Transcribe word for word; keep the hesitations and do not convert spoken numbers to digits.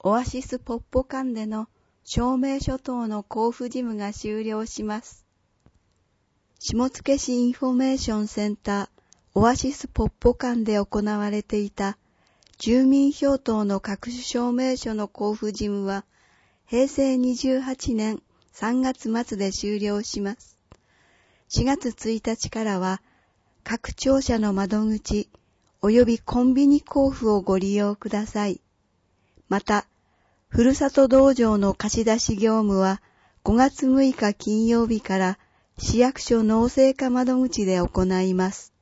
オアシスポッポ間での証明書等の交付事務が終了します。下野市インフォメーションセンターオアシスポッポ間で行われていた住民票等の各種証明書の交付事務はへいせいにじゅうはちねんさんがつ末で終了します。しがつついたちからは各庁舎の窓口及びコンビニ交付をご利用ください。また、ふるさと道場の貸し出し業務はごがつむいか金曜日から市役所農政課窓口で行います。